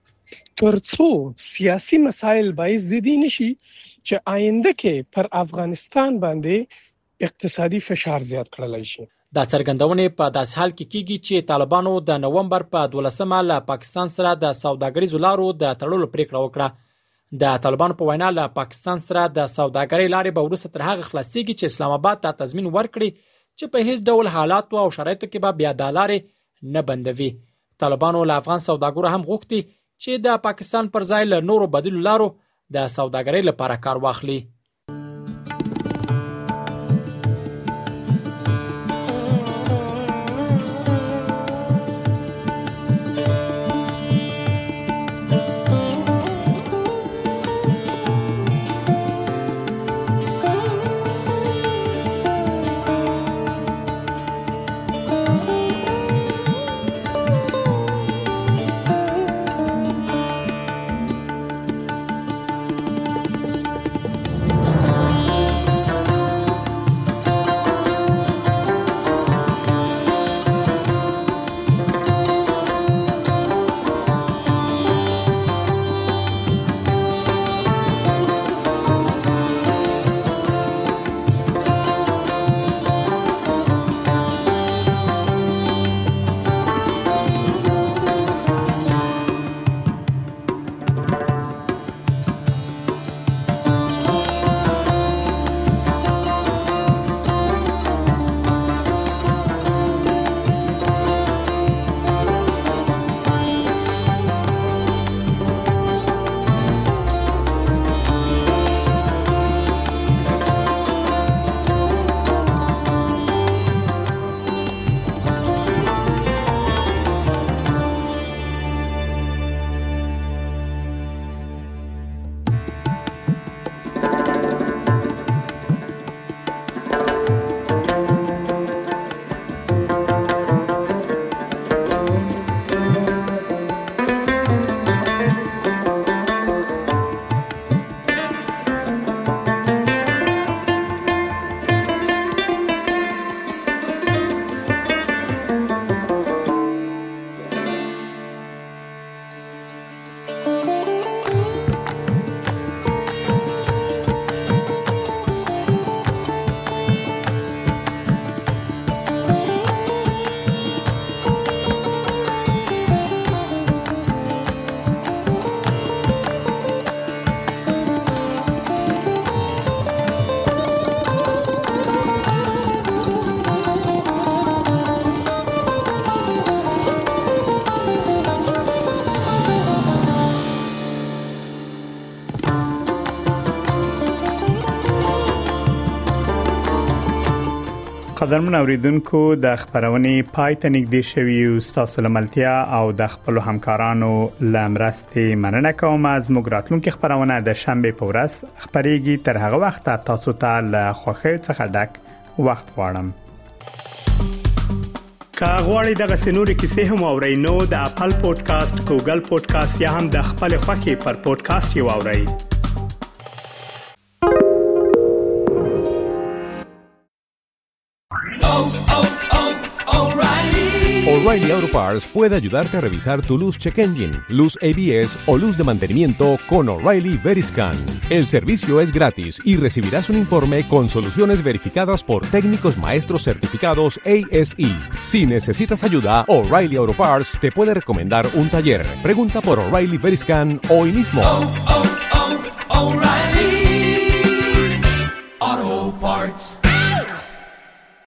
ترڅو سیاسي مسایل باعث د دې نشي چې آینده کې پر افغانستان باندې اقتصادي فشار زیات کړل شي. دا څرګندونه په داس حال کې کیږي چې طالبانو د نومبر په دولسمه له پاکستان سره د سوداګریزو لارو د تړلو پریکړه وکړه. د طالبانو په وینا له پاکستان سره د سوداګرۍ لارې به وروسته تر هغه خلاصيږي چې اسلام آباد ته تضمین ورکړي چې په هیڅ ډول حالات او شرایطو کې به بیا د لارې نه بندوي. طالبانو له افغان سوداګرو هم غوښتي چې د پاکستان پر ځای له نورو بدیلو لارو د سوداګرۍ لپاره کار واخلي. قدرمن اوریدونکو د خبرونې پای ته نږدې شوي او تاسو لملتیا او د خپل همکارانو لمرستي مننه کوم. از موږ راتلونکي خبرونه د شنبه په ورځ خبريږي. تر هغه وخت تاسو ته له خوښۍ څخه ډک وخت غواړم. کا غواړئ دغه سنوري کیسې هم اورئ نو د خپل پودکاسټ ګوګل پودکاسټ یا هم د خپل خوښي پر پودکاسټ یو اورئ. O'Reilly Auto Parts puede ayudarte a revisar tu luz check engine, luz A B S o luz de mantenimiento con O'Reilly Veriscan. El servicio es gratis y recibirás un informe con soluciones verificadas por técnicos maestros certificados A S E. Si necesitas ayuda, O'Reilly Auto Parts te puede recomendar un taller. Pregunta por O'Reilly Veriscan hoy mismo. Oh, oh, oh, O'Reilly.